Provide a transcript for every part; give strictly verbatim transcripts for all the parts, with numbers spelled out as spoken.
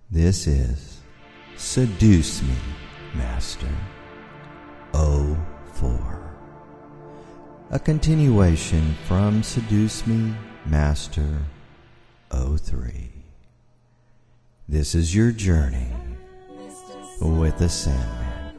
This is Seduce Me, Master oh four. A continuation from Seduce Me, Master oh three. This is your journey with the Sandman.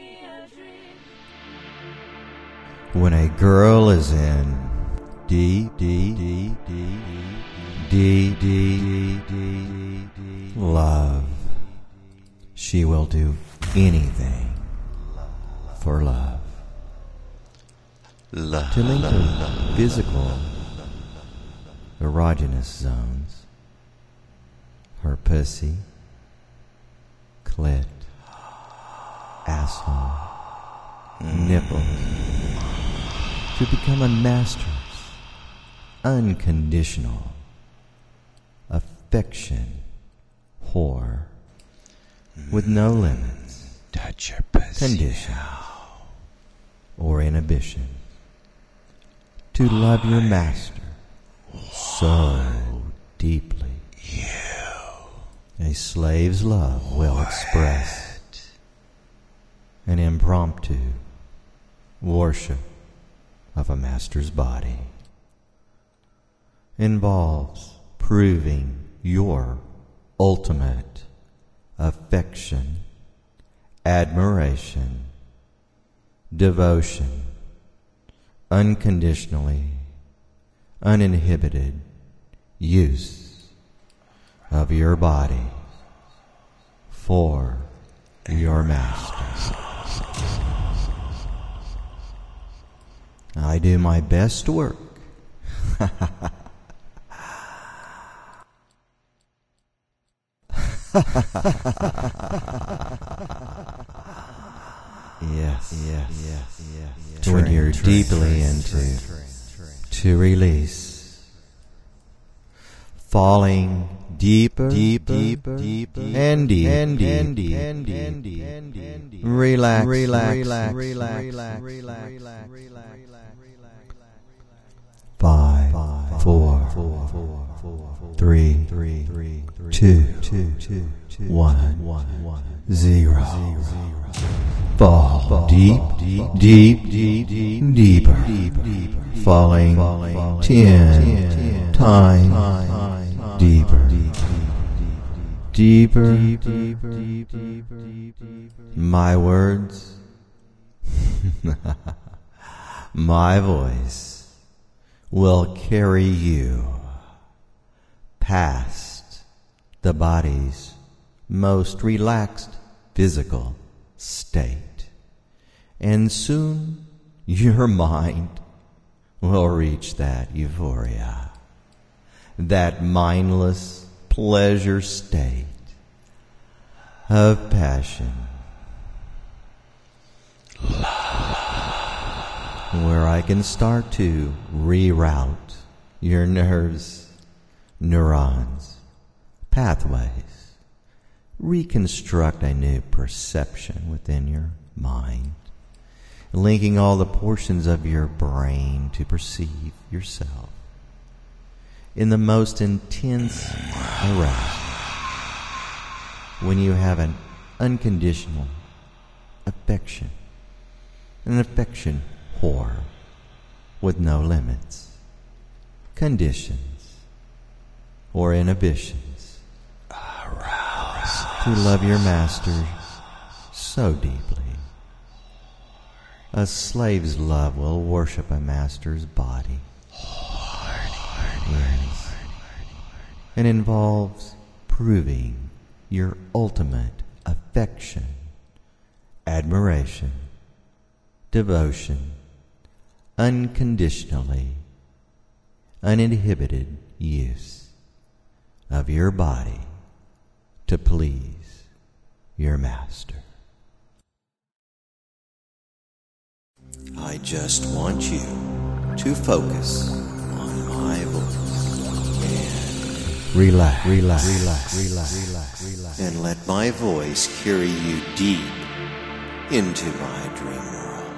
When a girl is in D, D, D, D, D, D, D, D, love, she will do anything for love. Love. To link the physical erogenous zones, her pussy, clit, asshole, nipples, to become a master's unconditional affection whore with no limits, touch your pussy, condition, or inhibition. To love your master so deeply, you, a slave's love will express an impromptu worship of a master's body. Involves proving your ultimate affection, admiration, devotion, unconditionally, uninhibited use of your body for your master. I do my best work yes, yes, yes, yes. When you're deeply into to release, falling deeper, deeper, deeper, deeper, and deeper, and deeper, and deeper, and deeper. Relax, relax, relax, relax, relax, relax, relax. Five, five, four, four, four, four, three, three, three, two, two, two, one, one, one, zero, zero. Fall deep, deep, deep, deep, deep, deeper, deeper, falling ten times deeper, deeper, deeper. My words, my voice will carry you past the body's most relaxed physical state, and soon your mind will reach that euphoria, that mindless pleasure state of passion, where I can start to reroute your nerves, neurons, pathways, reconstruct a new perception within your mind, linking all the portions of your brain to perceive yourself in the most intense arousal, when you have an unconditional affection, an affection whore with no limits, conditions, or inhibitions. Arouse. To love your master so deeply. A slave's love will worship a master's body. Yes. It involves proving your ultimate affection, admiration, devotion, unconditionally, uninhibited use of your body to please your master. I just want you to focus on my voice and relax, relax, relax, relax, relax, relax, and let my voice carry you deep into my dream world.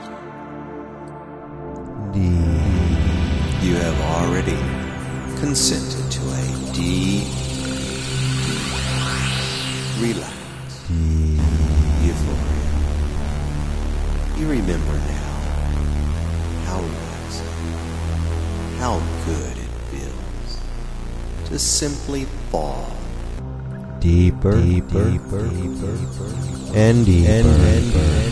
Deep. You have already consented to a deep, deep relax. deep, Euphoria. You remember now how relaxing, how good it feels to simply fall deeper, deeper, deeper, and deeper, and, and,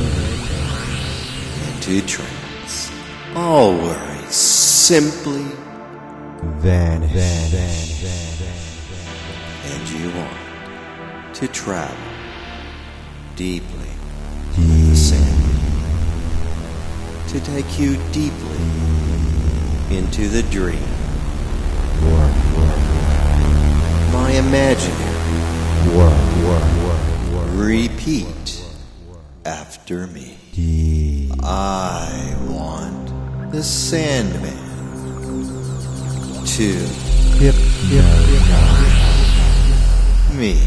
into trance. All worries simply vanish, vanish, and you want to travel deeply into the sand, to take you deeply into the dream. work, work, My imaginary. work, work, work, work, Repeat after me. deep, I want the Sandman to hip, hip, me.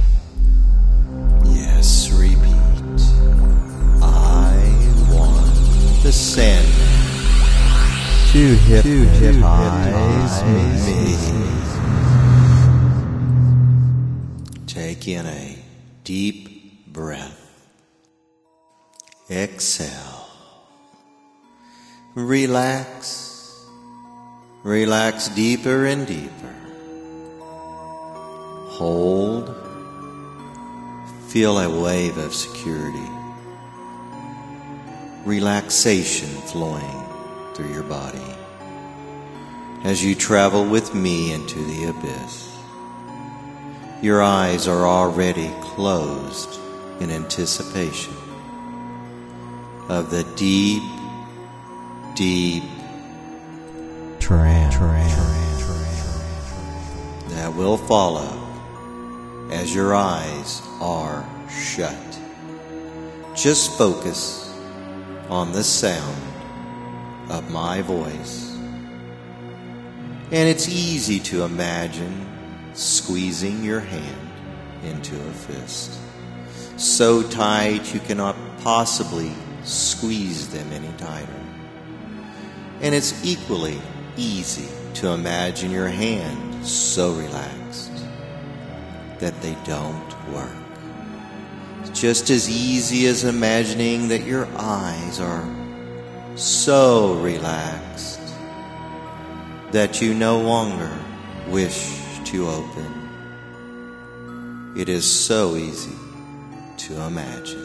Yes, repeat. I want the Sandman to hypnotize me. Take in a deep breath. Exhale. Relax. Relax deeper and deeper. Hold. Feel a wave of security. Relaxation flowing through your body as you travel with me into the abyss. Your eyes are already closed in anticipation of the deep, deep trance, that will follow as your eyes are shut. Just focus on the sound of my voice. And it's easy to imagine squeezing your hand into a fist, so tight you cannot possibly squeeze them any tighter. And it's equally easy to imagine your hand so relaxed that they don't work. It's just as easy as imagining that your eyes are so relaxed that you no longer wish to open. It is so easy to imagine.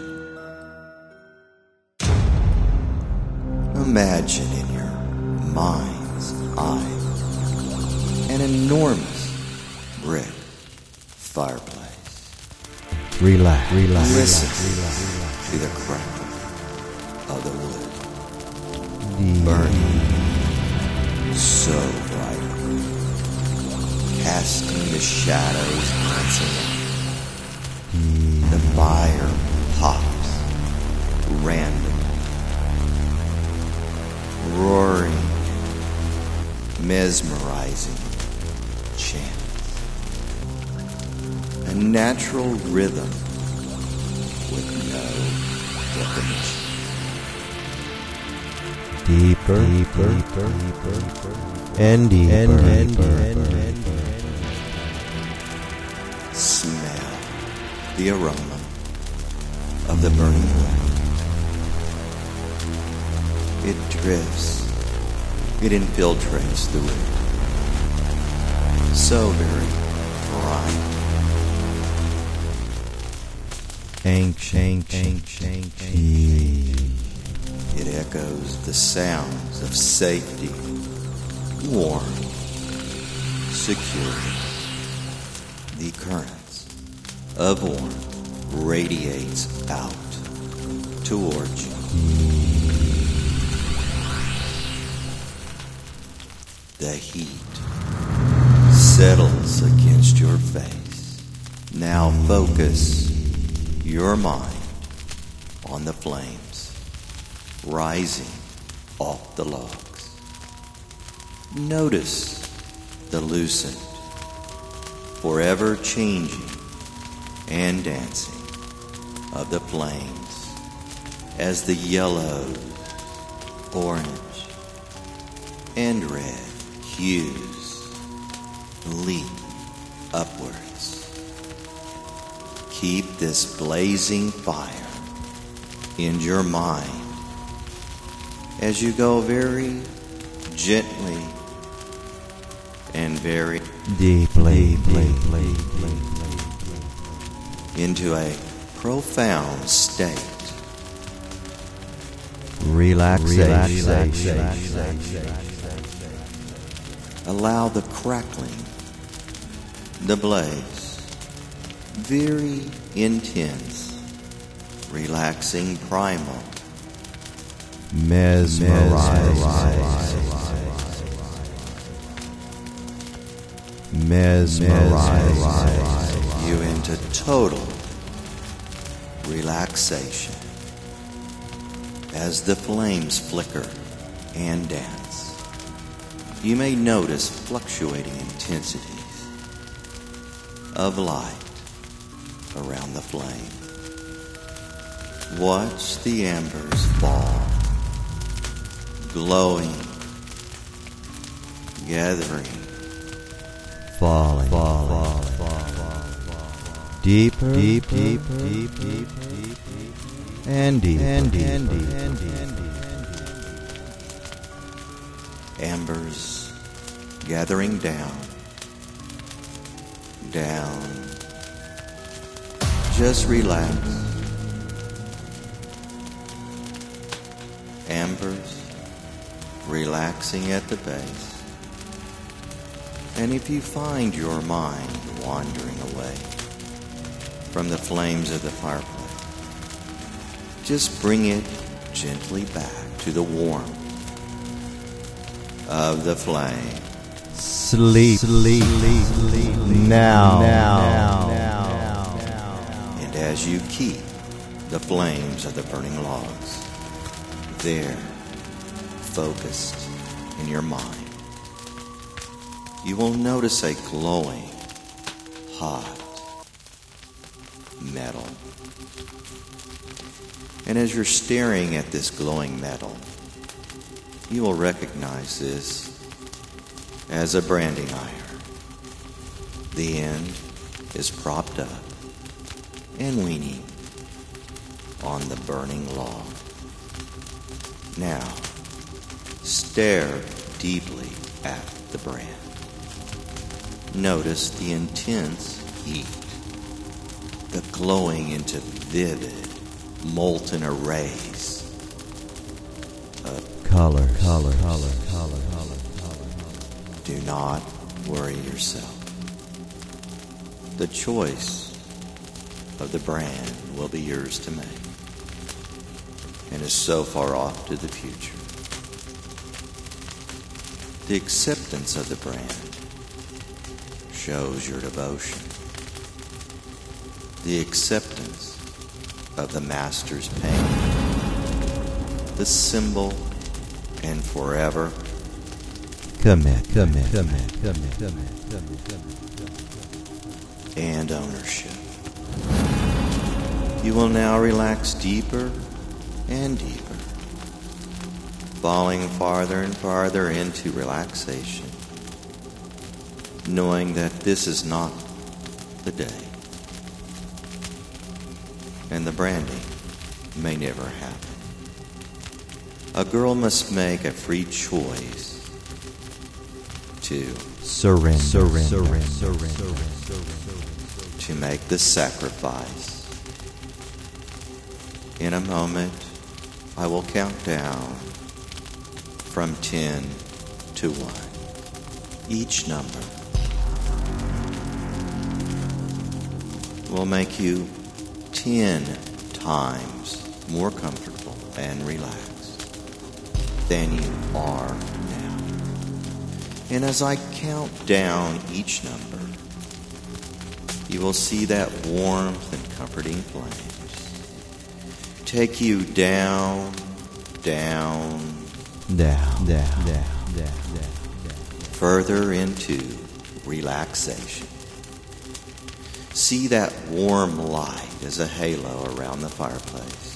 Imagine in your mind's eye an enormous brick fireplace. relax, relax, Listen relax, to the crackle of the wood deep, burning so brightly, casting the shadows glancing out. The fire pops randomly, roaring, mesmerizing chant. A natural rhythm with no definition. deeper, deeper, deeper, and deeper, and deeper. Smell the aroma of the burning wood. It drifts, it infiltrates the wood. So very bright. Ancient, ancient, ancient. It echoes the sounds of safety, warmth, security. The currents of warmth radiates out towards you. The heat settles against your face. Now focus your mind on the flames rising off the logs. Notice the lucent, forever changing and dancing of the flames as the yellow, orange, and red hues leap upwards. keep this blazing fire in your mind as you go very gently and very deeply, deeply, into a profound state. Relaxation. Allow the crackling, the blaze, very intense, relaxing primal, mesmerize, mesmerize you into total relaxation as the flames flicker and dance. You may notice fluctuating intensities of light around the flame. Watch the embers fall, glowing, gathering, falling, falling, falling, deeper, deep, deep, deep, deep, deep, and deep, and deep, and deep, and deep. Embers gathering down, down. Just relax. Embers relaxing at the base. And if you find your mind wandering away from the flames of the fireplace, just bring it gently back to the warmth of the flame. Sleep, sleep, sleep, now, now, now, and as you keep the flames of the burning logs there, focused in your mind, you will notice a glowing, hot metal. And as you're staring at this glowing metal, you will recognize this as a branding iron. The end is propped up and leaning on the burning log. Now, stare deeply at the brand. Notice the intense heat, the glowing into vivid, molten arrays of color, color, color, color, color, color. Do not worry yourself. The choice of the brand will be yours to make, and is so far off to the future. The acceptance of the brand shows your devotion. The acceptance of the Master's pain, the symbol and forever commit, commit, commit, commit, commit, commit, commit, and ownership. You will now relax deeper and deeper, falling farther and farther into relaxation, knowing that this is not the day, and the branding may never happen. A girl must make a free choice to surrender, surrender, surrender, surrender, to make the sacrifice. In a moment, I will count down from ten to one. Each number will make you ten times more comfortable and relaxed than you are now. And as I count down each number, you will see that warmth and comforting flames take you down, down, down, down, down, down, down, further into relaxation. See that warm light as a halo around the fireplace.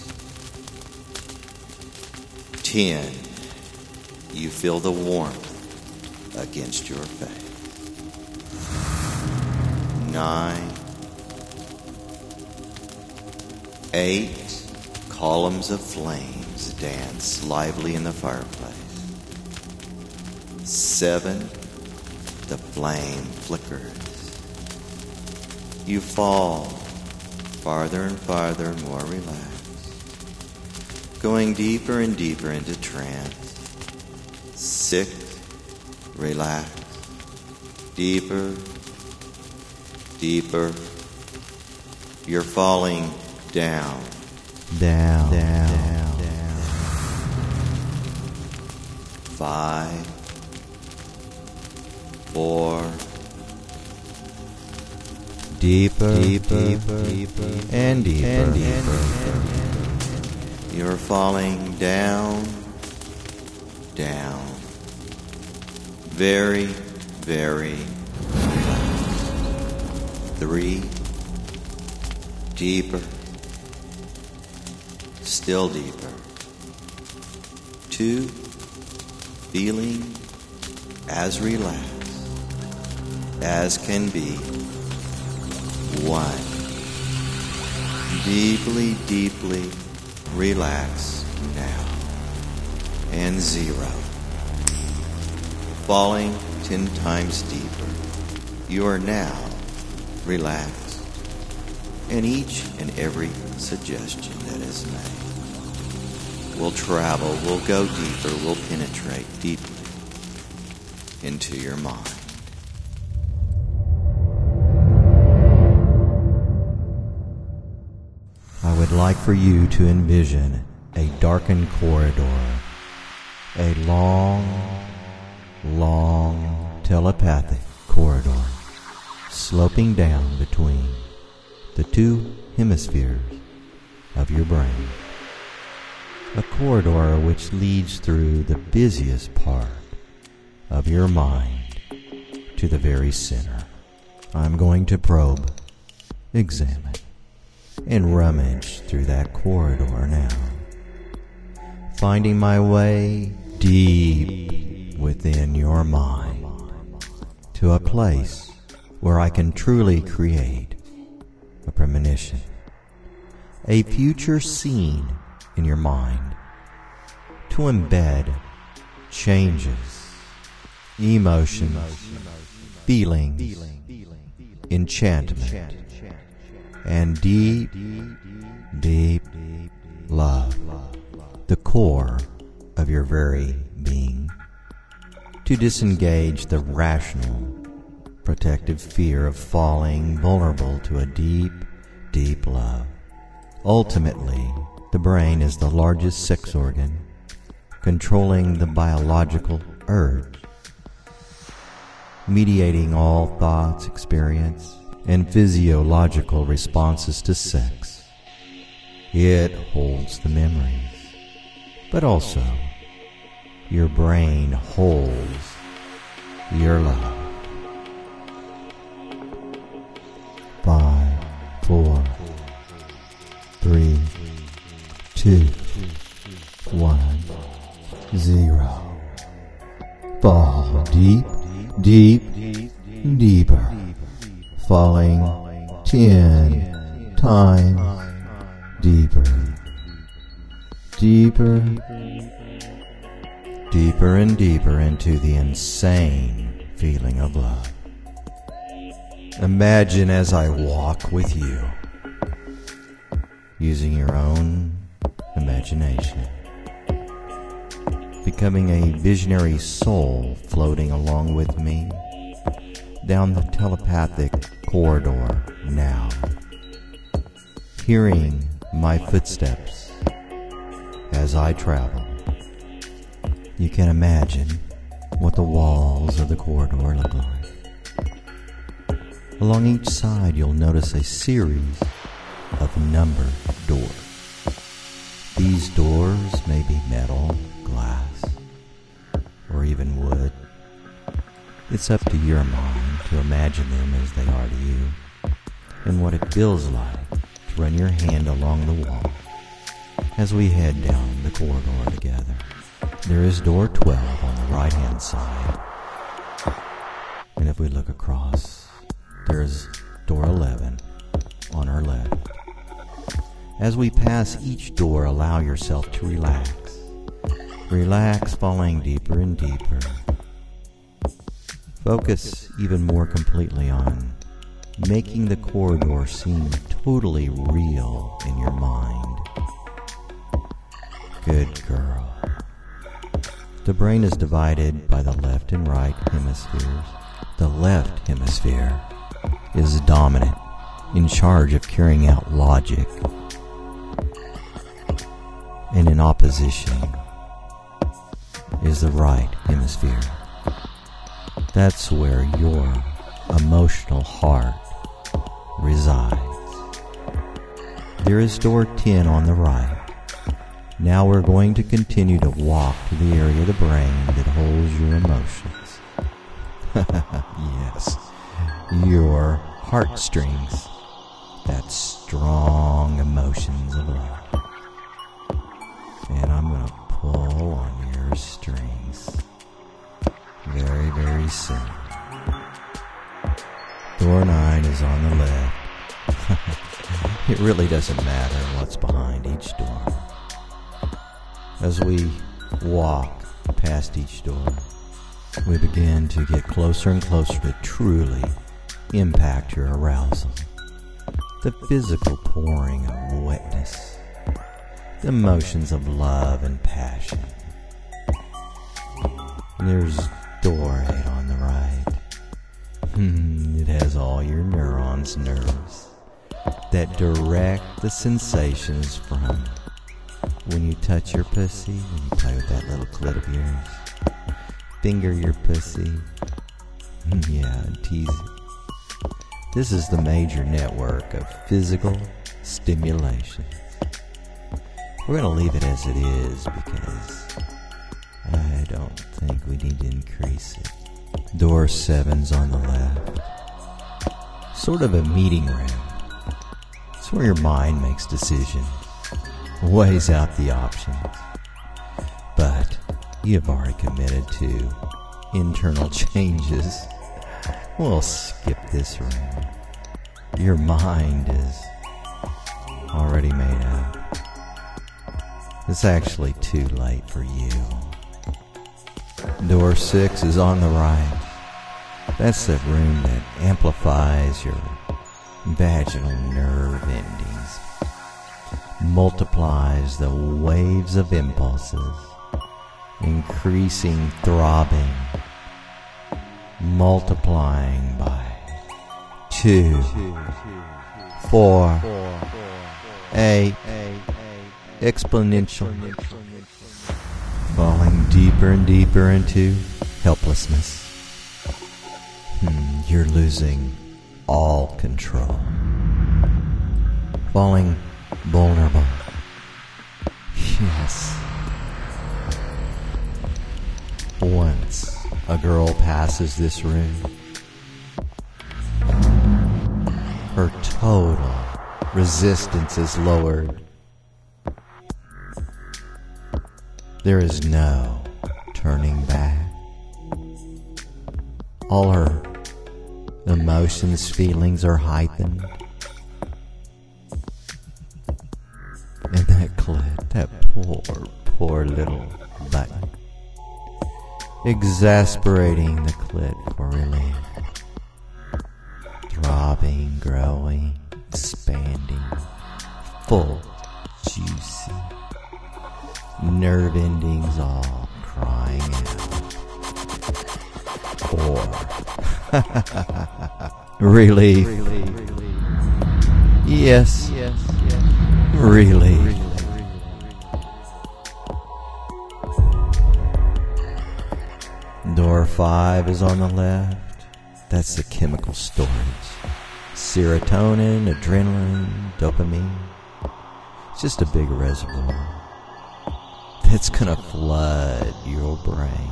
Ten, you feel the warmth against your face. Nine, Eight columns of flames dance lively in the fireplace. Seven, the flame flickers. You fall farther and farther, more relaxed, going deeper and deeper into trance. Six, relax, deeper, deeper. You're falling down, Down, down, down, down. five, four, Deeper, deeper, deeper, and deeper, and deeper. you're falling down, down, very, very relaxed. Three, deeper, still deeper. Two, feeling as relaxed as can be. One, deeply, deeply relaxed now. And zero, falling ten times deeper. You are now relaxed, and each and every suggestion that is made will travel, will go deeper, will penetrate deeply into your mind. I would like for you to envision a darkened corridor, a long, long telepathic corridor sloping down between the two hemispheres of your brain. A corridor which leads through the busiest part of your mind to the very center. I'm going to probe, examine, and rummage through that corridor now, finding my way deep within your mind to a place where I can truly create a premonition, a future scene in your mind, to embed changes, emotions, feelings, enchantment, and deep, deep love, the core of your very being, to disengage the rational, protective fear of falling vulnerable to a deep, deep love. Ultimately, the brain is the largest sex organ, controlling the biological urge, mediating all thoughts, experience, and physiological responses to sex. It holds the memories, but also your brain holds your love. Five, four, three, two, one, zero. Fall deep, deep, deeper. Falling ten times deeper, deeper, deeper and deeper into the insane feeling of love. Imagine as I walk with you, using your own imagination, becoming a visionary soul floating along with me down the telepathic corridor now, hearing my footsteps as I travel. You can imagine what the walls of the corridor look like. Along each side you'll notice a series of numbered doors. These doors may be metal, glass, or even wood. It's up to your mind to imagine them as they are to you, and what it feels like to run your hand along the wall as we head down the corridor together. There is door twelve on the right-hand side, and if we look across, there is door eleven on our left. As we pass each door, allow yourself to relax. Relax, falling deeper and deeper. Focus even more completely on making the corridor seem totally real in your mind. Good girl. The brain is divided by the left and right hemispheres. The left hemisphere is dominant, in charge of carrying out logic. And in opposition is the right hemisphere. That's where your emotional heart resides. There is door ten on the right. Now we're going to continue to walk to the area of the brain that holds your emotions. Yes, your heartstrings, that strong emotions of love. And I'm going to pull on your strings very, very soon. Door nine is on the left. It really doesn't matter what's behind each door. As we walk past each door, we begin to get closer and closer to truly impact your arousal. The physical pouring of wetness, the emotions of love and passion. There's door eight on the right. It has all your neurons, nerves that direct the sensations from when you touch your pussy, when you play with that little clit of yours, finger your pussy, yeah, and tease it. This is the major network of physical stimulation. We're going to leave it as it is because I don't think we need to increase it. Door seven's on the left. Sort of a meeting room. It's where your mind makes decisions, weighs out the options. But you've already committed to internal changes. We'll skip this room. Your mind is already made up. It's actually too late for you. Door six is on the right. That's the room that amplifies your vaginal nerve endings, multiplies the waves of impulses, increasing throbbing, multiplying by two, four, eight, exponential, falling deeper and deeper into helplessness. Hmm, you're losing all control, falling vulnerable. Yes. Once a girl passes this room, her total resistance is lowered. There is no turning back. All her emotions, feelings are heightened. And that clit, that poor, poor little button, exasperating the clit for relief. Throbbing, growing, expanding, full, juicy. Nerve endings all crying out. Or relief. Yes, relief. Door five is on the left. That's the chemical storage. Serotonin, adrenaline, dopamine. It's just a big reservoir that's gonna flood your brain.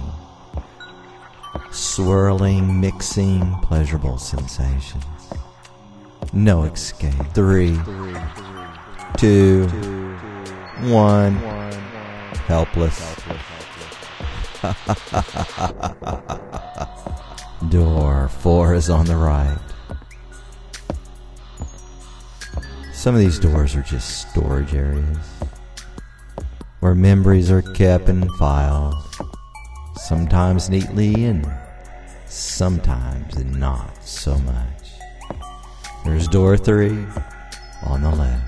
Swirling, mixing, pleasurable sensations. No escape. Three, two, one. Helpless. Door four is on the right. Some of these doors are just storage areas where memories are kept in files, sometimes neatly and sometimes not so much. There's door three on the left.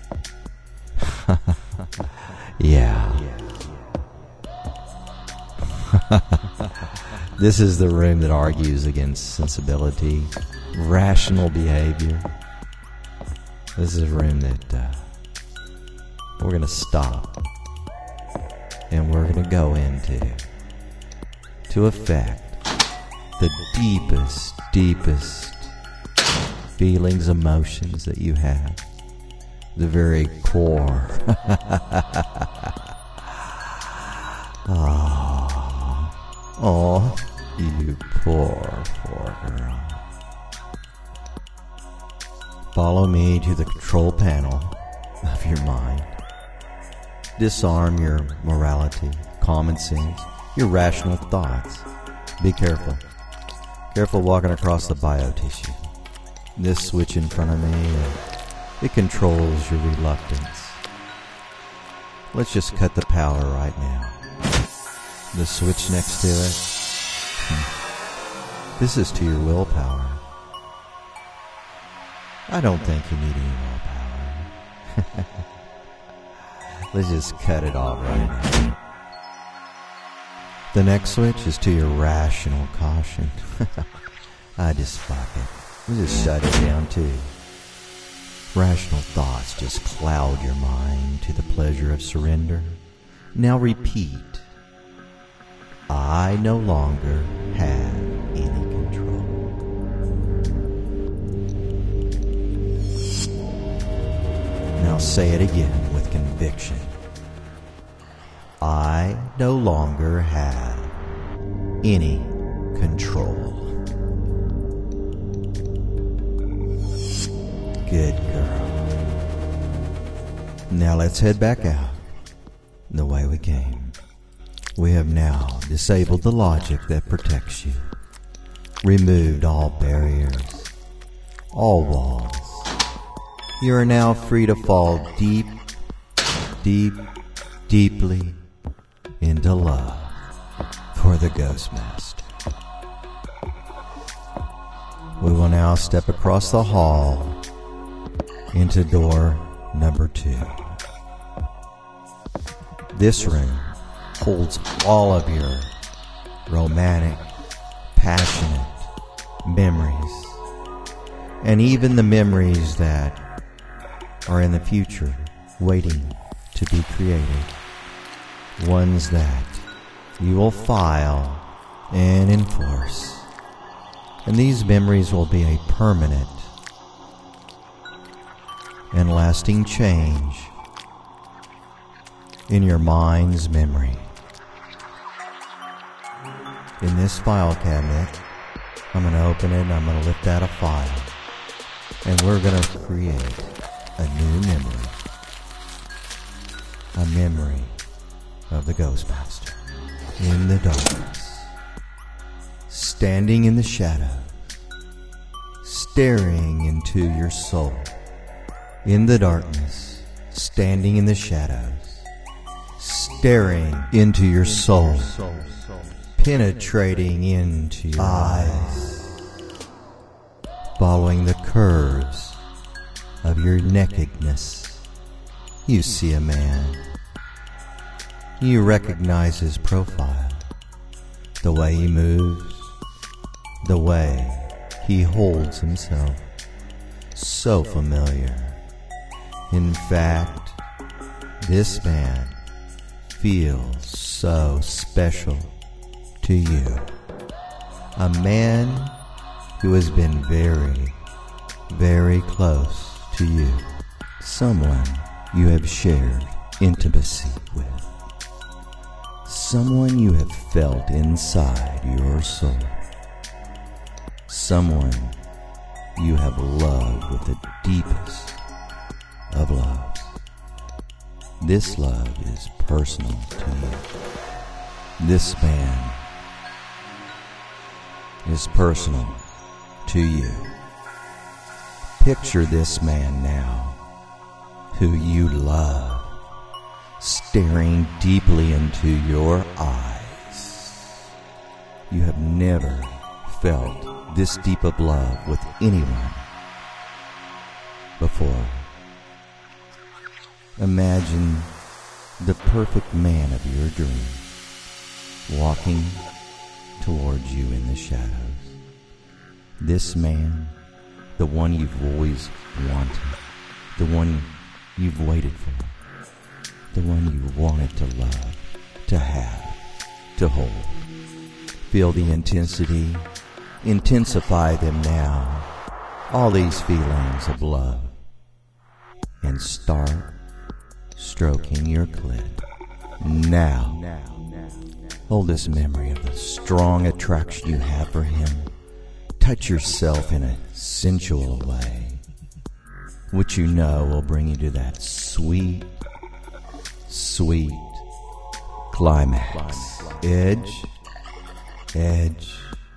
Yeah. This is the room that argues against sensibility, rational behavior. This is a room that uh, we're going to stop and we're going to go into to affect the deepest, deepest feelings, emotions that you have. The very core. Oh, oh, you poor, poor girl. Follow me to the control panel of your mind. Disarm your morality, common sense, your rational thoughts. Be careful. Careful walking across the bio tissue. This switch in front of me, it controls your reluctance. Let's just cut the power right now. The switch next to it, hmm. This is to your willpower. I don't think you need any willpower. Let's just cut it off right now. The next switch is to your rational caution. I just fuck it. We just shut it down too. Rational thoughts just cloud your mind to the pleasure of surrender. Now repeat. I no longer have any control. Now say it again with conviction. I no longer have any control. Good girl. Now let's head back out the way we came. We have now disabled the logic that protects you, removed all barriers, all walls. You are now free to fall deep, deep, deeply into love for the Ghostmaster. We will now step across the hall into door number two. This room holds all of your romantic, passionate memories, and even the memories that are in the future waiting to be created, ones that you will file and enforce. And these memories will be a permanent and lasting change in your mind's memory. In this file cabinet, I'm going to open it and I'm going to lift out a file, and we're going to create a new memory. A memory of the Ghostmaster in the darkness, standing in the shadows, staring into your soul. In the darkness, standing in the shadows, staring into your soul, penetrating into your eyes, following the curves of your nakedness. You see a man. You recognize his profile, the way he moves, the way he holds himself. So familiar. In fact, this man feels so special to you. A man who has been very, very close to you. Someone you have shared intimacy with. Someone you have felt inside your soul. Someone you have loved with the deepest of loves. This love is personal to you. This man is personal to you. Picture this man now who you love, staring deeply into your eyes. You have never felt this deep of love with anyone before. Imagine the perfect man of your dream walking towards you in the shadows. This man, the one you've always wanted, the one you've waited for, the one you wanted to love, to have, to hold. Feel the intensity, intensify them now, all these feelings of love, and start stroking your clit. Now, hold this memory of the strong attraction you have for him. Touch yourself in a sensual way, which you know will bring you to that sweet, sweet climax. Edge, edge,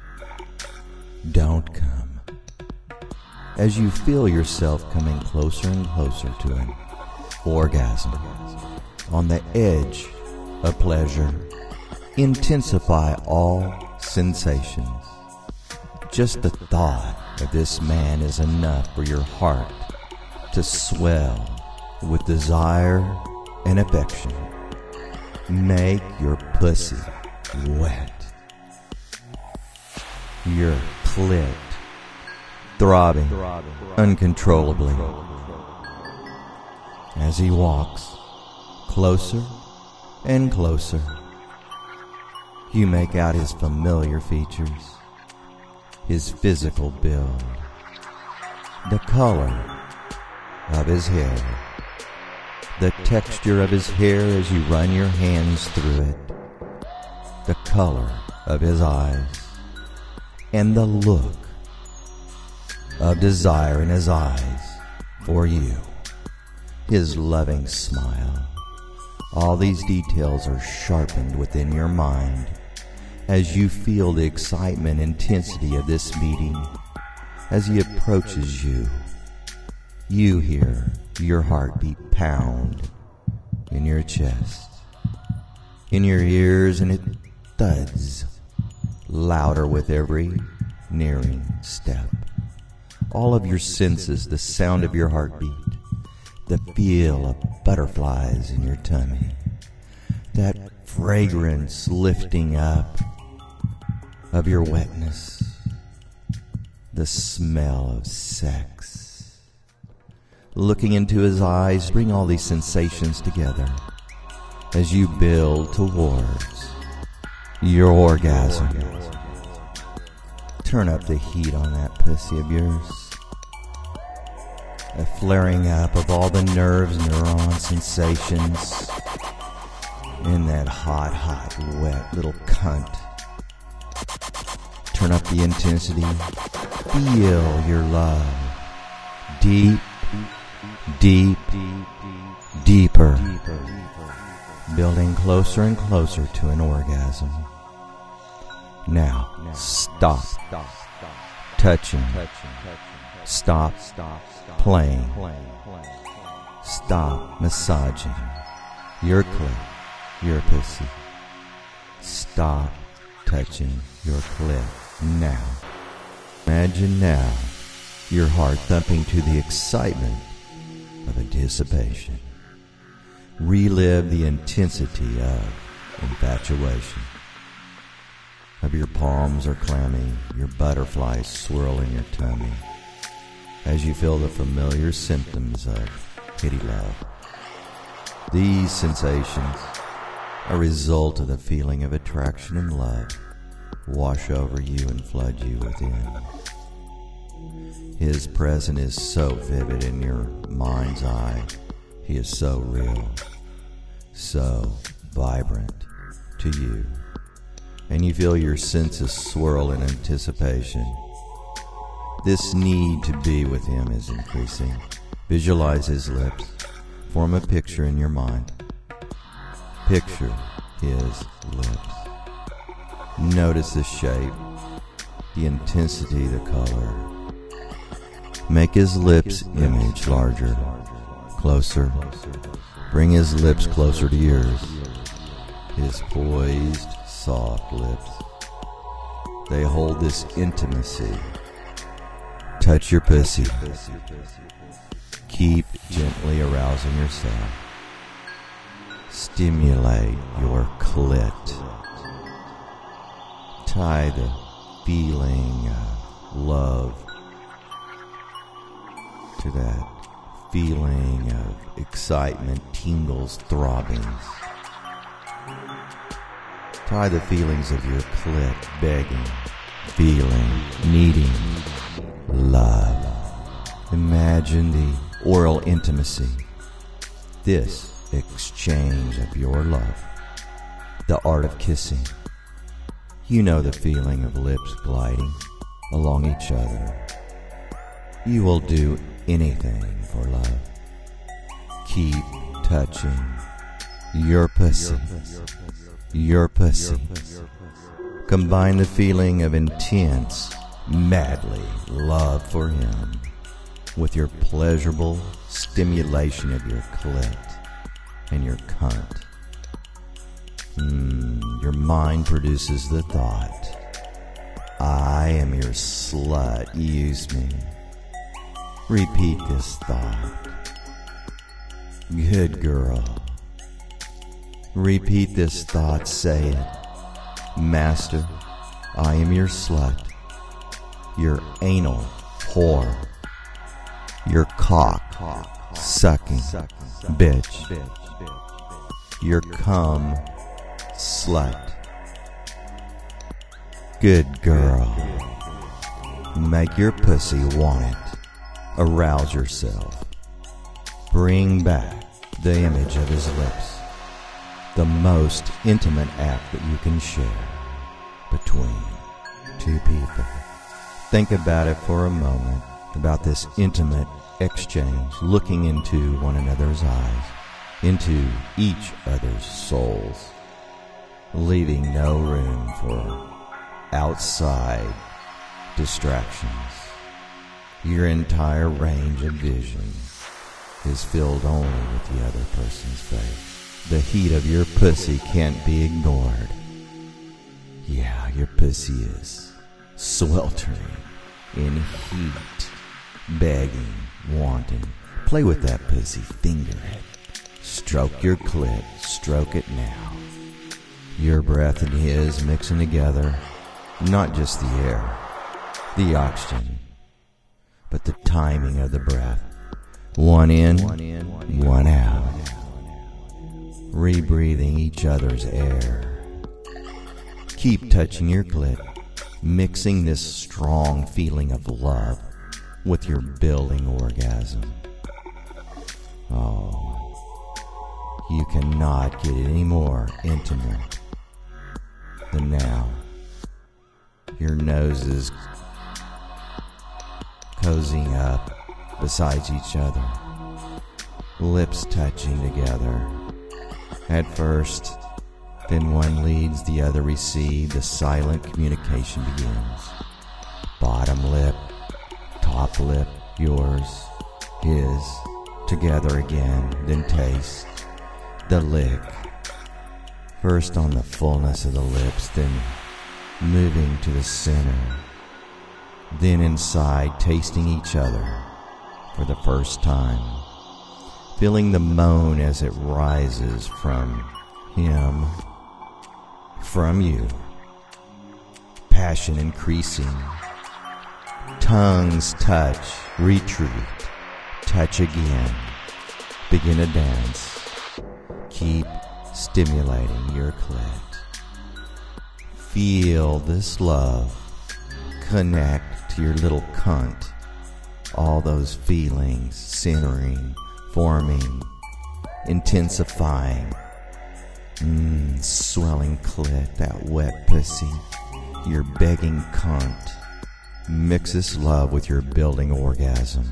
don't come. As you feel yourself coming closer and closer to an orgasm, on the edge of pleasure, intensify all sensations. Just the thought of this man is enough for your heart to swell with desire and affection. Make your pussy wet, your clit throbbing uncontrollably. As he walks closer and closer, you make out his familiar features, his physical build, the color of his hair, the texture of his hair as you run your hands through it, the color of his eyes, and the look of desire in his eyes for you, his loving smile. All these details are sharpened within your mind as you feel the excitement and intensity of this meeting. As he approaches you, you hear your heartbeat pound in your chest, in your ears, and it thuds louder with every nearing step. All of your senses, the sound of your heartbeat, the feel of butterflies in your tummy, that fragrance lifting up of your wetness, the smell of sex. Looking into his eyes, bring all these sensations together as you build towards your orgasm. Turn up the heat on that pussy of yours. A flaring up of all the nerves, neurons, sensations in that hot, hot, wet little cunt. Turn up the intensity. Feel your love. Deep, deep, deeper. Building closer and closer to an orgasm. Now, stop touching. Stop playing. Stop massaging your clit, your pussy. Stop touching your clit now. Imagine now your heart thumping to the excitement of anticipation. Relive the intensity of infatuation. Of your palms are clammy, your butterflies swirl in your tummy as you feel the familiar symptoms of kitty love. These sensations, a result of the feeling of attraction and love, wash over you and flood you within. His presence is so vivid in your mind's eye. He is so real, so vibrant to you. And you feel your senses swirl in anticipation. This need to be with him is increasing. Visualize his lips. Form a picture in your mind. Picture his lips. Notice the shape, the intensity, the color. Make his lips image larger, Closer. Bring his lips closer to yours. His poised, soft lips. They hold this intimacy. Touch your pussy. Keep gently arousing yourself. Stimulate your clit. Tie the feeling of love to that feeling of excitement, tingles, throbbings. Tie the feelings of your clit, begging, feeling, needing love. Imagine the oral intimacy, this exchange of your love, the art of kissing. You know the feeling of lips gliding along each other. You will do anything for love. Keep touching your pussy, your pussy. Combine the feeling of intense, madly love for him with your pleasurable stimulation of your clit and your cunt. Mm, your mind produces the thought, I am your slut, use me. Repeat this thought. Good girl. Repeat this thought, say it. Master, I am your slut, your anal whore, your cock sucking bitch, your cum slut. Good girl. Make your pussy want it. Arouse yourself. Bring back the image of his lips, the most intimate act that you can share between two people. Think about it for a moment, about this intimate exchange, looking into one another's eyes, into each other's souls, leaving no room for outside distractions. Your entire range of vision is filled only with the other person's face. The heat of your pussy can't be ignored. Yeah, your pussy is sweltering in heat, begging, wanting. Play with that pussy, finger it. Stroke your clit, stroke it now. Your breath and his mixing together, not just the air, the oxygen, but the timing of the breath. One in, one out. Rebreathing each other's air. Keep touching your clit, mixing this strong feeling of love with your building orgasm. Oh, you cannot get any more intimate than now. Your noses cozying up beside each other, lips touching together. At first, then one leads, the other receives. The silent communication begins. Bottom lip, top lip, yours, his, together again, then taste the lick. First on the fullness of the lips, then moving to the center, then inside, tasting each other for the first time, feeling the moan as it rises from him, from you, passion increasing, tongues touch, retreat, touch again, begin to dance, keep stimulating your clit. Feel this love connect to your little cunt. All those feelings centering, forming, intensifying. Mmm, swelling clit, that wet pussy, your begging cunt. Mix this love with your building orgasm.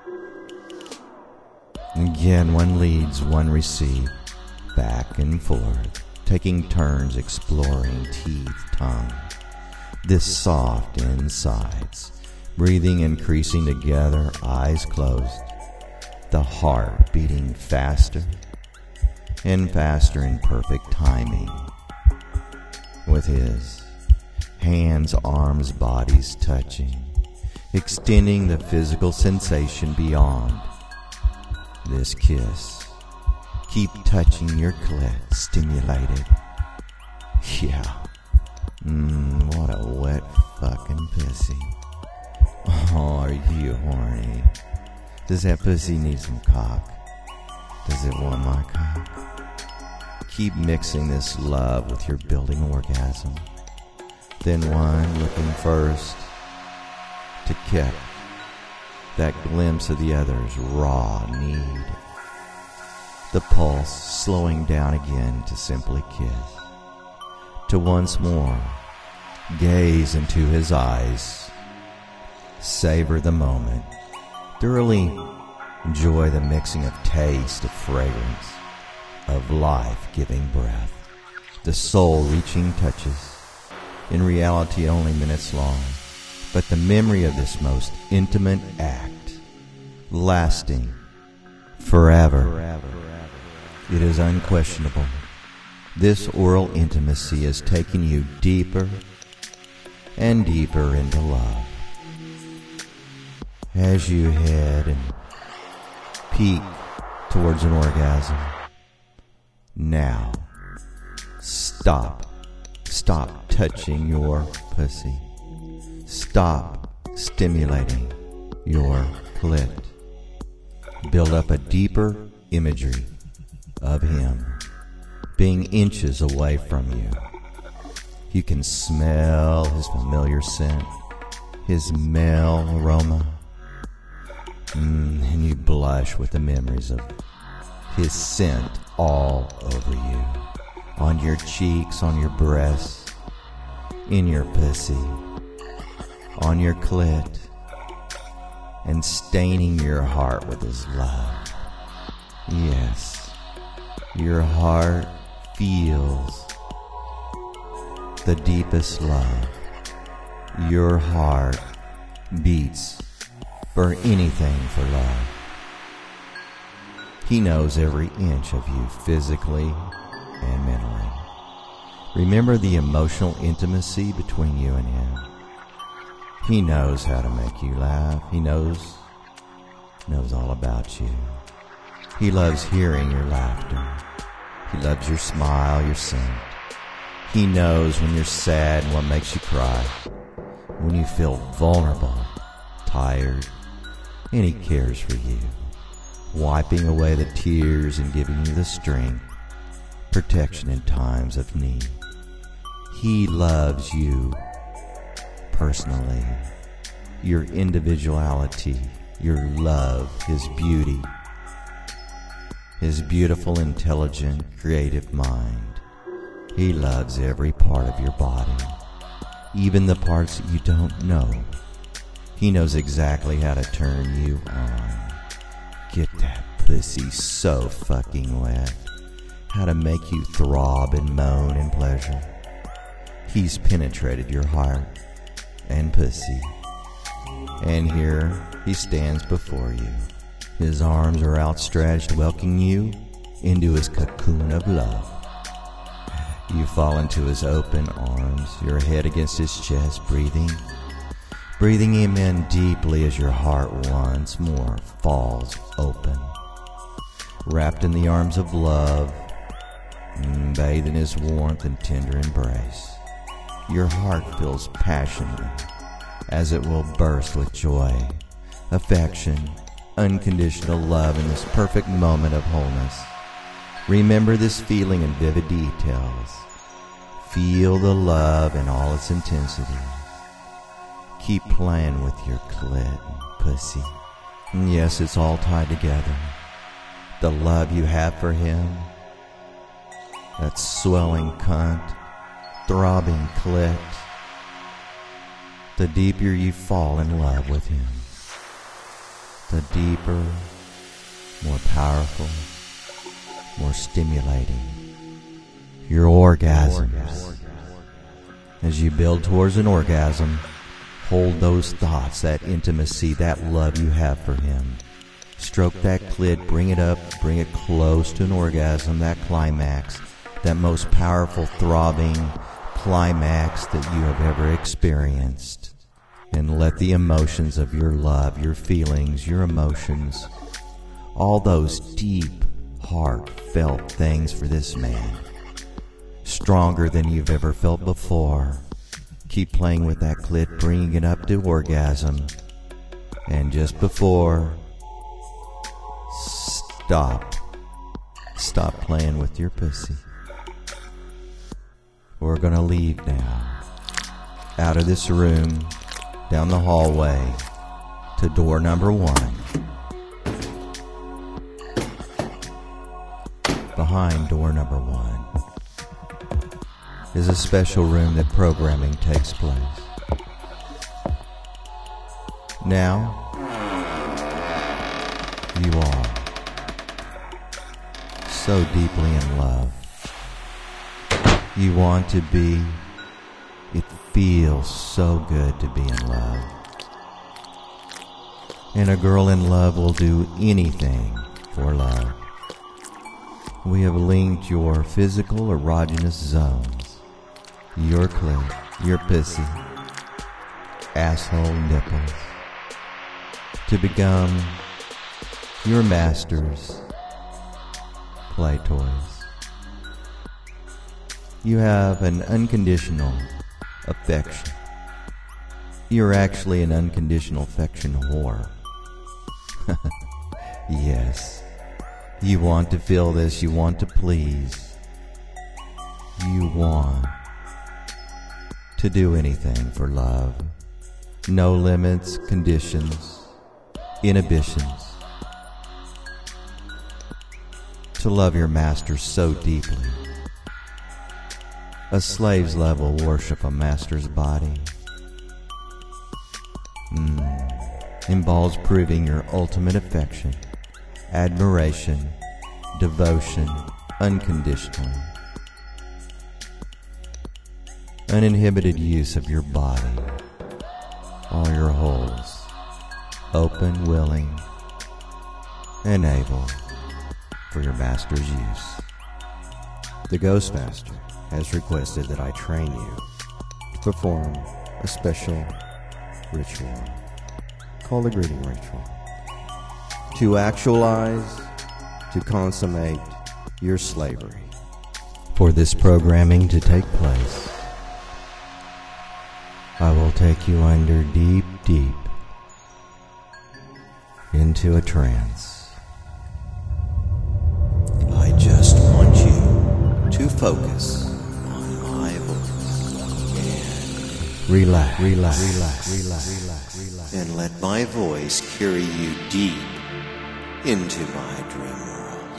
Again, one leads, one receives, back and forth, taking turns exploring teeth, tongue. This soft insides, breathing increasing together, eyes closed. the heart beating faster and faster in perfect timing, with his hands, arms, bodies touching, extending the physical sensation beyond this kiss. Keep touching your clit, stimulated. Yeah. Mmm, what a wet fucking pussy. Oh, are you horny? Does that pussy need some cock? Does it want my cock? Keep mixing this love with your building orgasm. Then one looking first to kick that glimpse of the other's raw need. The pulse slowing down again to simply kiss. To once more gaze into his eyes. Savor the moment. Thoroughly enjoy the mixing of taste, of fragrance, of life-giving breath. The soul-reaching touches, in reality only minutes long, but the memory of this most intimate act, lasting forever. It is unquestionable. This oral intimacy is taking you deeper and deeper into love. As you head and peak towards an orgasm, now stop. Stop touching your pussy. Stop stimulating your clit. Build up a deeper imagery of him being inches away from you. You can smell his familiar scent, his male aroma, mm, and you blush with the memories of his scent all over you, on your cheeks, on your breasts, in your pussy, on your clit, and staining your heart with his love. Yes, your heart feels the deepest love. Your heart beats for anything for love. He knows every inch of you physically and mentally. Remember the emotional intimacy between you and him. He knows how to make you laugh. He knows, knows all about you. He loves hearing your laughter. He loves your smile, your scent. He knows when you're sad and what makes you cry, when you feel vulnerable, tired, and he cares for you, wiping away the tears and giving you the strength, protection in times of need. He loves you personally, your individuality, your love, his beauty, his beautiful, intelligent, creative mind. He loves every part of your body, even the parts that you don't know. He knows exactly how to turn you on. Get that pussy so fucking wet. How to make you throb and moan in pleasure. He's penetrated your heart and pussy. And here he stands before you. His arms are outstretched, welcoming you into his cocoon of love. You fall into his open arms, your head against his chest, breathing, breathing him in deeply as your heart once more falls open. Wrapped in the arms of love, bathed in his warmth and tender embrace, your heart feels passionately as it will burst with joy, affection, unconditional love in this perfect moment of wholeness. Remember this feeling in vivid details. Feel the love in all its intensity. Keep playing with your clit and pussy. And yes, it's all tied together. The love you have for him, that swelling cunt, throbbing clit, the deeper you fall in love with him, the deeper, more powerful, more stimulating your orgasms. As you build towards an orgasm, hold those thoughts, that intimacy, that love you have for him, Stroke that clit, bring it up, bring it close to an orgasm, that climax, that most powerful throbbing climax that you have ever experienced. And let the emotions of your love, your feelings, your emotions, all those deep, heartfelt things for this man, stronger than you've ever felt before. Keep playing with that clit, bringing it up to orgasm. And just before, stop. Stop playing with your pussy. We're gonna leave now. Out of this room, down the hallway, to door number one. Behind door number one is a special room that programming takes place. Now, you are so deeply in love. You want to be. It feels so good to be in love. And a girl in love will do anything for love. We have linked your physical erogenous zones, your clit, your pussy, asshole, nipples, to become your master's play toys. You have an unconditional affection. You're actually an unconditional affection whore. Yes. You want to feel this. You want to please. You want to do anything for love. No limits, conditions, inhibitions. To love your master so deeply. A slave's love will worship a master's body. Mm. Involves proving your ultimate affection, admiration, devotion, unconditionally. Uninhibited use of your body, all your holes, open, willing, and able for your master's use. The Ghost Master has requested that I train you to perform a special ritual called the greeting ritual, to actualize, to consummate your slavery. For this programming to take place, I will take you under deep, deep into a trance. I just want you to focus on my voice and Relax, relax, relax, relax, relax, relax. and let my voice carry you deep into my dream world.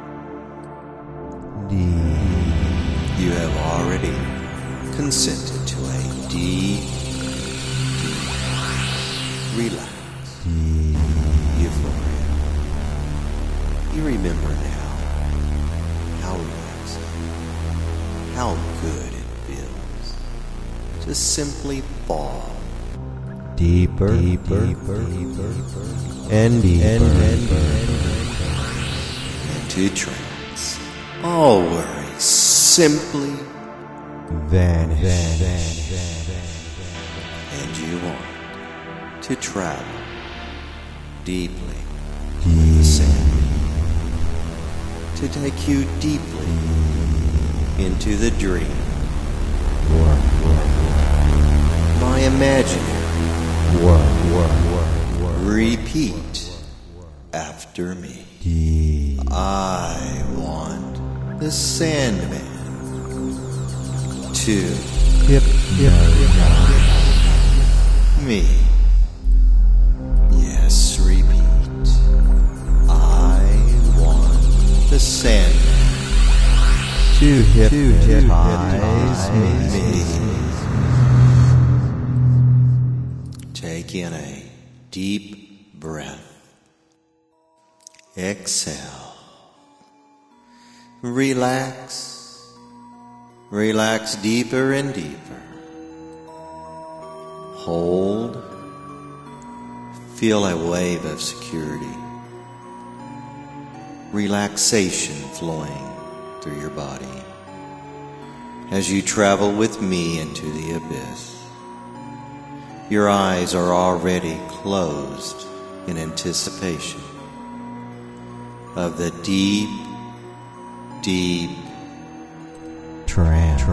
Deep. You have already consented to a deep, deep, relaxed Deep. euphoria. You remember now how relaxing, how good it feels to simply fall Deeper, deeper, deeper, deeper, and deeper, and, and, into trance. All worries simply vanish, vanish, and you want to travel deeply into the sand, to take you deeply into the dream. Work, work, work. My imaginary. Work, work, work, work. Repeat after me. Deep. I want the Sandman to Hypnotize me. Yes, repeat. I want the Sandman to hypnotize me. Take in a deep breath. Exhale. Relax. Relax deeper and deeper. Hold. Feel a wave of security relaxation flowing through your body as you travel with me into the abyss. Your eyes are already closed in anticipation of the deep, deep trance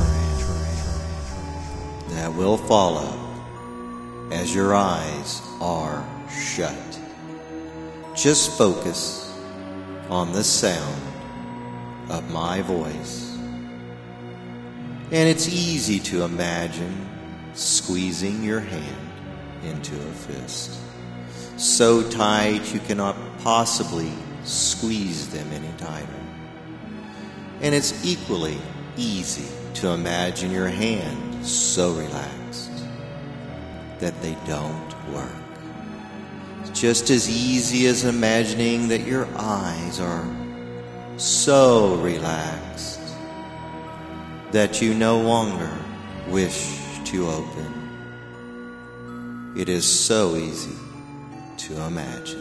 that will follow as your eyes are shut. Just focus on the sound of my voice. And it's easy to imagine squeezing your hand into a fist, so tight you cannot possibly squeeze them any tighter. And it's equally easy to imagine your hands so relaxed that they don't work. It's just as easy as imagining that your eyes are so relaxed that you no longer wish to open. It is so easy to imagine.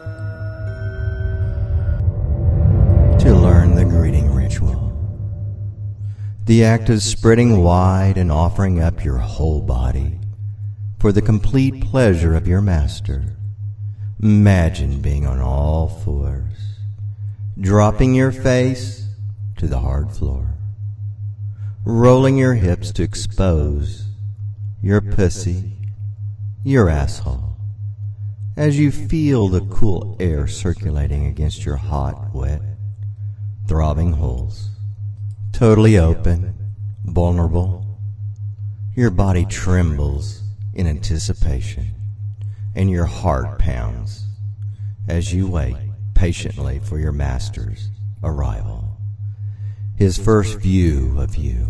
To learn the greeting ritual, the act of spreading wide and offering up your whole body for the complete pleasure of your master. Imagine being on all fours, dropping your face to the hard floor, rolling your hips to expose your pussy, your asshole, as you feel the cool air circulating against your hot, wet, throbbing holes. Totally open, vulnerable, your body trembles in anticipation, and your heart pounds as you wait patiently for your master's arrival, his first view of you.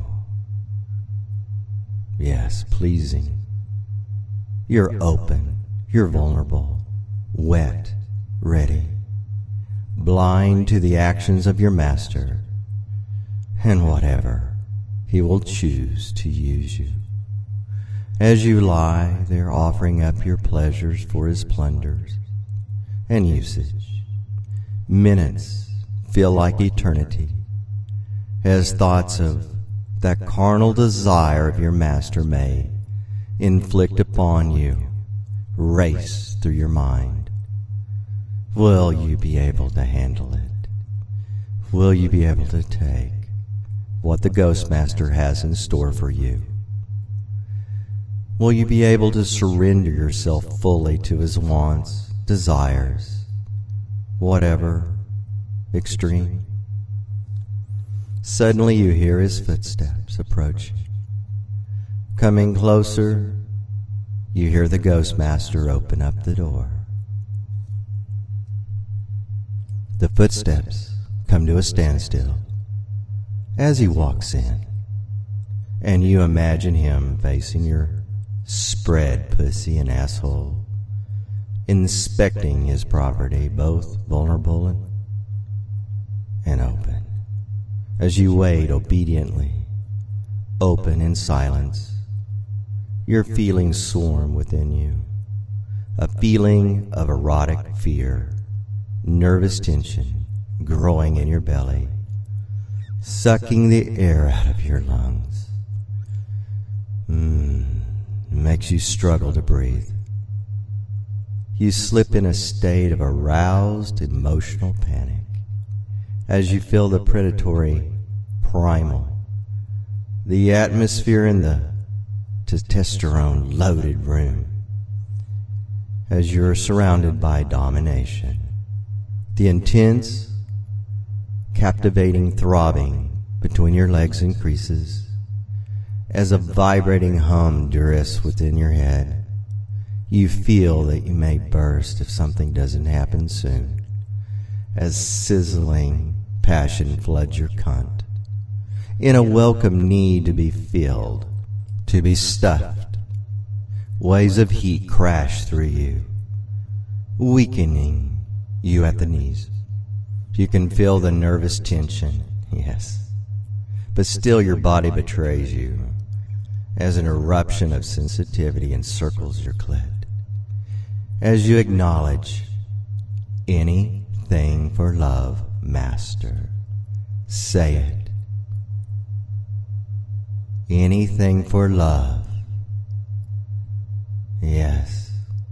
Yes, pleasing. You're open, you're vulnerable, wet, ready, blind to the actions of your master, and whatever he will choose to use you. As you lie there offering up your pleasures for his plunders and usage, minutes feel like eternity as thoughts of that carnal desire of your master may inflict upon you race through your mind. Will you be able to handle it? Will you be able to take what the Ghost Master has in store for you? Will you be able to surrender yourself fully to his wants, desires, whatever extreme? Suddenly you hear his footsteps approaching. Coming closer, you hear the Ghost Master open up the door. The footsteps come to a standstill as he walks in, and you imagine him facing your spread pussy and asshole, inspecting his property, both vulnerable and, and open. As you wait obediently, open in silence, your feelings swarm within you. A feeling of erotic fear, nervous tension growing in your belly, sucking the air out of your lungs. Mmm. Makes you struggle to breathe. You slip in a state of aroused emotional panic as you feel the predatory primal, the atmosphere in the testosterone-loaded room, as you're surrounded by domination. The intense, captivating throbbing between your legs increases as a vibrating hum drifts within your head. You feel that you may burst if something doesn't happen soon, as sizzling passion floods your cunt, in a welcome need to be filled, to be stuffed. Waves of heat crash through you, weakening you at the knees. You can feel the nervous tension, yes, but still your body betrays you as an eruption of sensitivity encircles your clit. As you acknowledge any Anything for love, Master. Say it. Anything for love. Yes.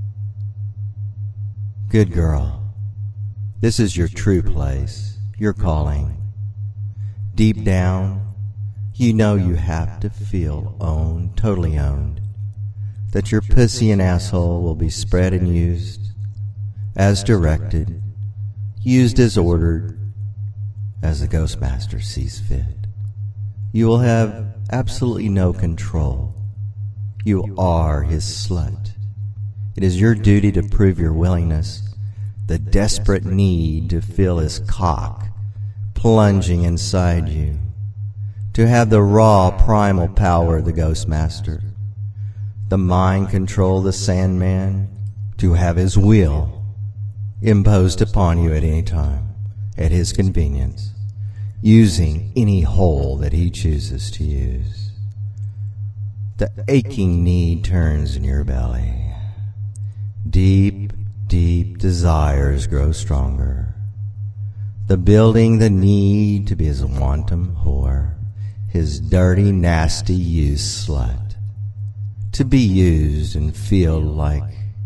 Good girl. This is your true place, your calling. Deep down, you know you have to feel owned, totally owned. That your pussy and asshole will be spread and used as directed, used as ordered, as the Ghostmaster sees fit. You will have absolutely no control. You are his slut. It is your duty to prove your willingness, the desperate need to feel his cock plunging inside you, to have the raw primal power of the Ghostmaster, the mind control of the Sandman, to have his will imposed upon you at any time, at his convenience, using any hole that he chooses to use. The aching need turns in your belly. Deep, deep desires grow stronger. The building the need to be his wanton whore, his dirty, nasty, used slut. To be used and feel like,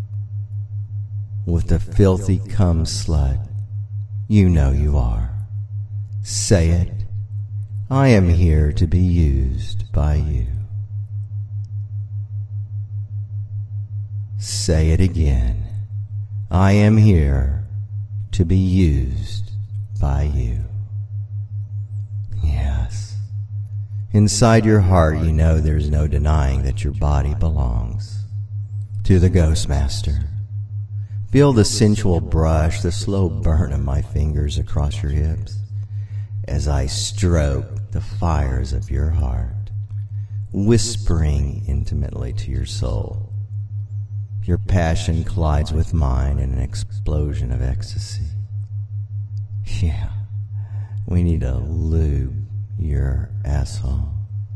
with the filthy cum slut, you know you are. Say it. I am here to be used by you. Say it again. I am here to be used by you. Yes. Inside your heart, you know there's no denying that your body belongs to the Ghostmaster. Feel the sensual brush, the slow burn of my fingers across your hips as I stroke the fires of your heart, whispering intimately to your soul. Your passion collides with mine in an explosion of ecstasy. Yeah, we need to lube your asshole.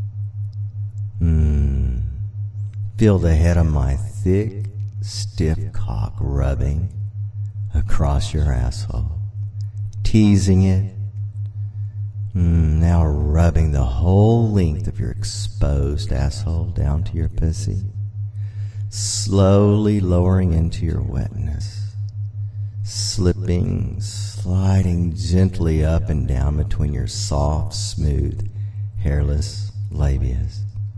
Mmm. Feel the head of my thick, stiff cock rubbing across your asshole, teasing it. Mm, now rubbing the whole length of your exposed asshole down to your pussy, slowly lowering into your wetness, slipping, sliding gently up and down between your soft, smooth, hairless labias.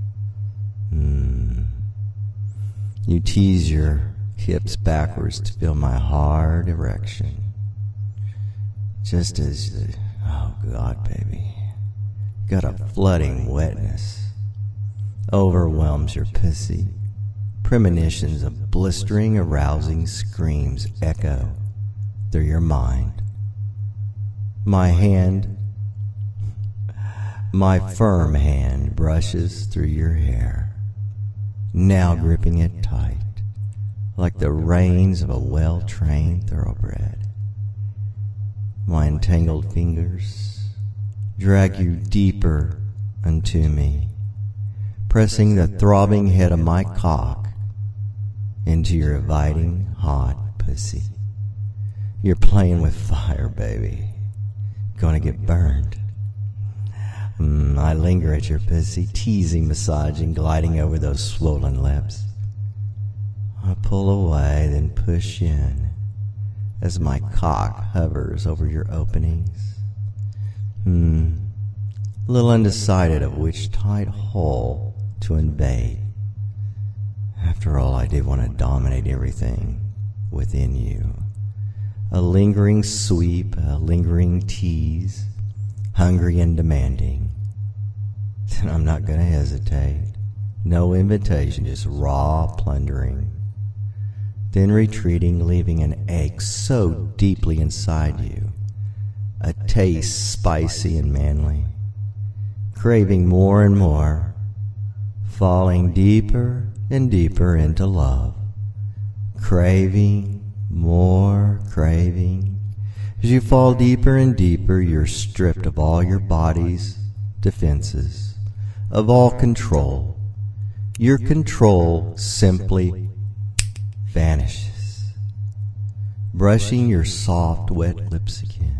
Mm. You tease your hips backwards to feel my hard erection. Just as, the, oh God, baby, got a flooding wetness overwhelms your pussy. Premonitions of blistering, arousing screams echo through your mind. My hand, my firm hand brushes through your hair, now gripping it tight, like the reins of a well-trained thoroughbred. My entangled fingers drag you deeper unto me, pressing the throbbing head of my cock into your inviting, hot pussy. You're playing with fire, baby. Gonna get burned. Mm, I linger at your pussy, teasing, massaging, gliding over those swollen lips. I pull away, then push in as my cock hovers over your openings. Hmm. A little undecided of which tight hole to invade. After all, I did want to dominate everything within you. A lingering sweep, a lingering tease, hungry and demanding. And I'm not going to hesitate. No invitation, just raw plundering. Then retreating, leaving an ache so deeply inside you. A taste spicy and manly. Craving more and more. Falling deeper and deeper into love. Craving, more craving. As you fall deeper and deeper, you're stripped of all your body's defenses, of all control. Your control simply vanishes. brushing your soft, wet lips again.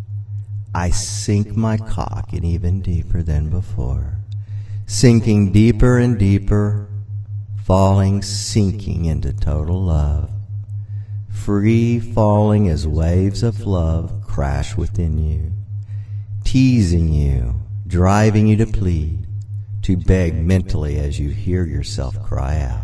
I sink my cock in even deeper than before, sinking deeper and deeper, falling, sinking into total love, free falling as waves of love crash within you, teasing you, driving you to plead, to beg mentally as you hear yourself cry out,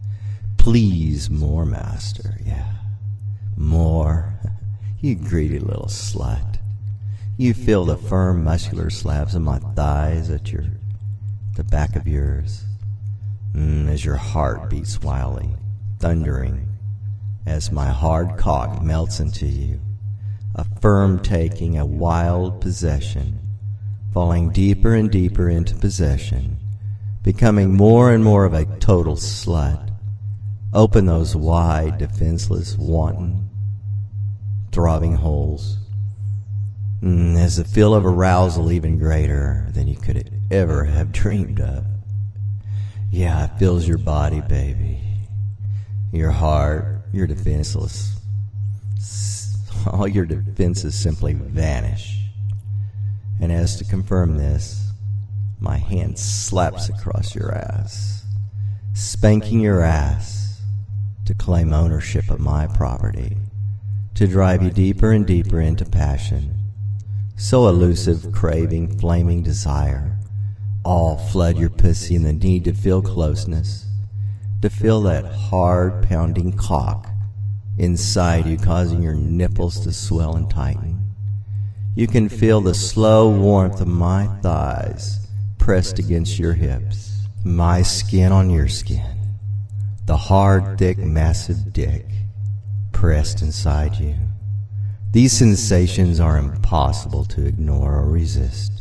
please more, master, yeah, more, you greedy little slut. You feel the firm muscular slabs of my thighs at your, the back of yours, mm, as your heart beats wildly, thundering, as my hard cock melts into you, a firm taking, a wild possession, falling deeper and deeper into possession, becoming more and more of a total slut. Open those wide, defenseless, wanton, throbbing holes, mm, as the feel of arousal even greater than you could ever have dreamed of. Yeah, it fills your body, baby, your heart, your defenseless. All your defenses simply vanish. And as to confirm this, my hand slaps across your ass, spanking your ass to claim ownership of my property, to drive you deeper and deeper into passion. So elusive, craving, flaming desire, all flood your pussy in the need to feel closeness, to feel that hard pounding cock inside you, causing your nipples to swell and tighten. You can feel the slow warmth of my thighs pressed against your hips, my skin on your skin, the hard, thick, massive dick pressed inside you. These sensations are impossible to ignore or resist.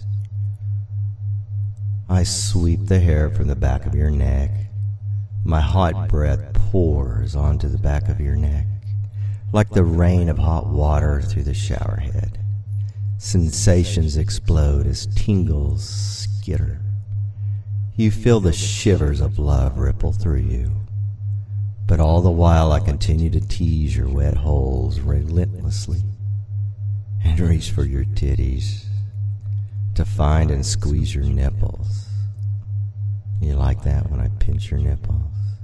I sweep the hair from the back of your neck. My hot breath pours onto the back of your neck, like the rain of hot water through the shower head. Sensations explode as tingles skitter. You feel the shivers of love ripple through you. But all the while I continue to tease your wet holes relentlessly and reach for your titties to find and squeeze your nipples. You like that when I pinch your nipples?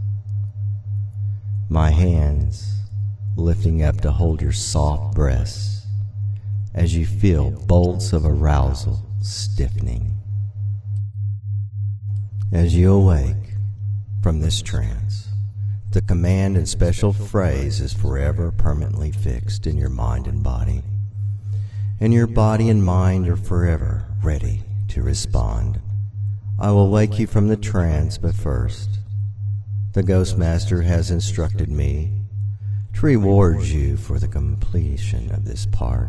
My hands lifting up to hold your soft breasts as you feel bolts of arousal stiffening. As you awake from this trance, the command and special phrase is forever permanently fixed in your mind and body, and your body and mind are forever ready to respond. I will wake you from the trance, but first, the Ghost Master has instructed me to reward you for the completion of this part.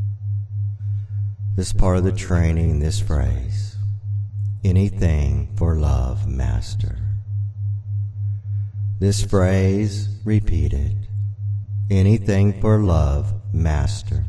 This part of the training, this phrase, anything for love, Master. This phrase, repeated, anything for love, Master.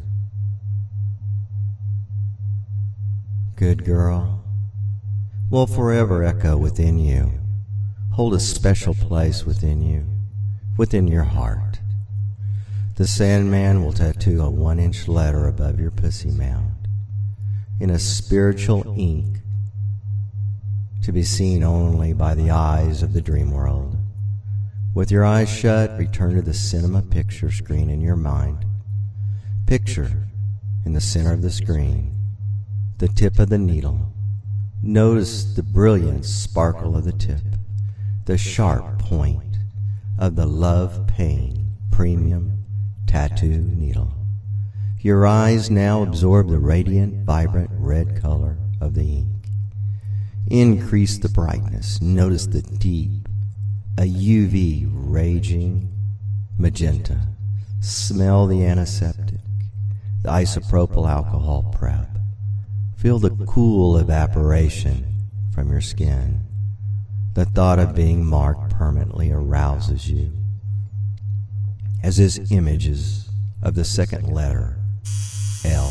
Good girl, will forever echo within you, hold a special place within you, within your heart. The Sandman will tattoo a one-inch letter above your pussy mound, in a spiritual ink, to be seen only by the eyes of the dream world. With your eyes shut, return to the cinema picture screen in your mind. Picture, in the center of the screen, the tip of the needle. Notice the brilliant sparkle of the tip, the sharp point of the Love Pain Premium Tattoo Needle. Your eyes now absorb the radiant, vibrant red color of the ink. Increase the brightness. Notice the deep, a U V raging magenta. Smell the antiseptic, the isopropyl alcohol prep. Feel the cool evaporation from your skin. The thought of being marked permanently arouses you, as is images of the second letter, L.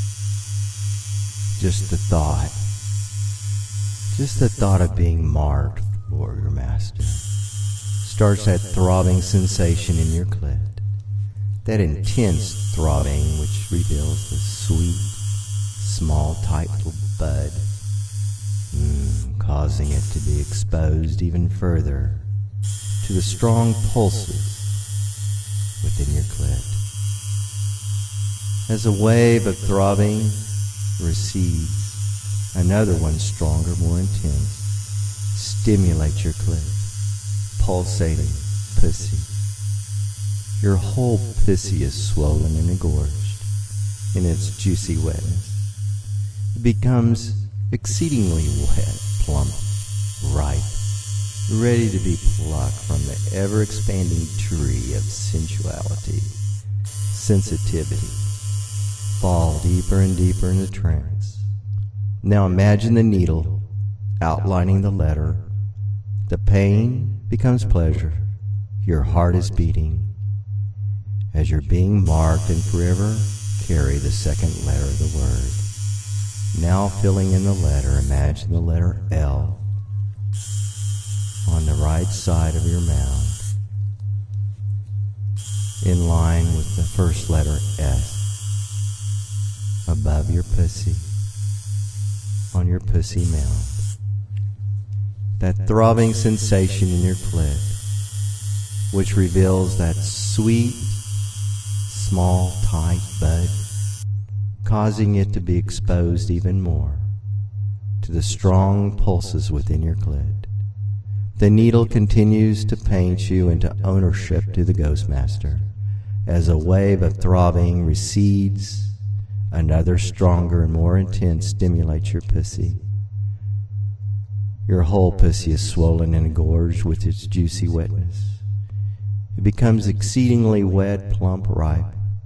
Just the thought, just the thought of being marked for your master starts that throbbing sensation in your clit, that intense throbbing which reveals the sweet, small, tight little bud, mm, causing it to be exposed even further to the strong pulses within your clit. As a wave of throbbing recedes, another one stronger, more intense, stimulates your clit, pulsating pussy. Your whole pussy is swollen and engorged in its juicy wetness. It becomes exceedingly wet, plump, ripe, ready to be plucked from the ever-expanding tree of sensuality, sensitivity. Fall deeper and deeper in the trance. Now imagine the needle outlining the letter. The pain becomes pleasure. Your heart is beating. As you're being marked and forever carry the second letter of the word. Now filling in the letter, imagine the letter L on the right side of your mouth, in line with the first letter S, above your pussy, on your pussy mouth. That throbbing sensation in your clit, which reveals that sweet, small, tight bud, causing it to be exposed even more to the strong pulses within your clit. The needle continues to paint you into ownership to the Ghostmaster. As a wave of throbbing recedes, another stronger and more intense stimulates your pussy. Your whole pussy is swollen and engorged with its juicy wetness. It becomes exceedingly wet, plump, ripe.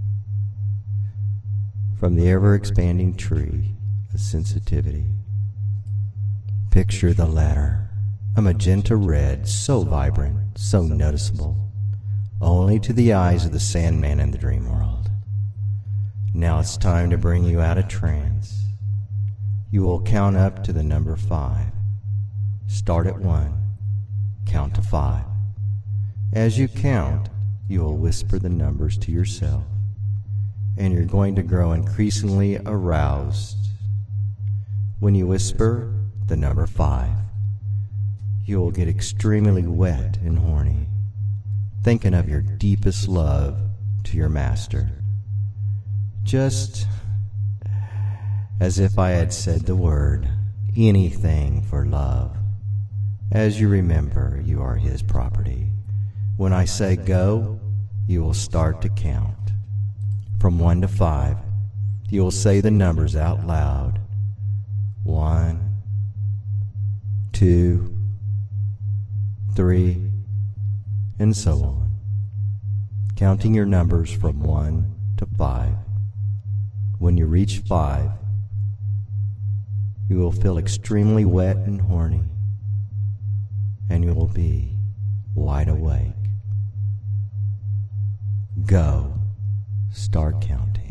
From the ever-expanding tree of sensitivity, picture the latter, a magenta red, so vibrant, so noticeable, only to the eyes of the Sandman in the dream world. Now it's time to bring you out of trance. You will count up to the number five. Start at one. Count to five. As you count, you will whisper the numbers to yourself, and you're going to grow increasingly aroused. When you whisper the number five, you will get extremely wet and horny, thinking of your deepest love to your master. Just as if I had said the word, anything for love. As you remember, you are his property. When I say go, you will start to count. From one to five, you will say the numbers out loud. One, two, three, and so on. Counting your numbers from one to five. When you reach five, you will feel extremely wet and horny, and you will be wide awake. Go. Start counting.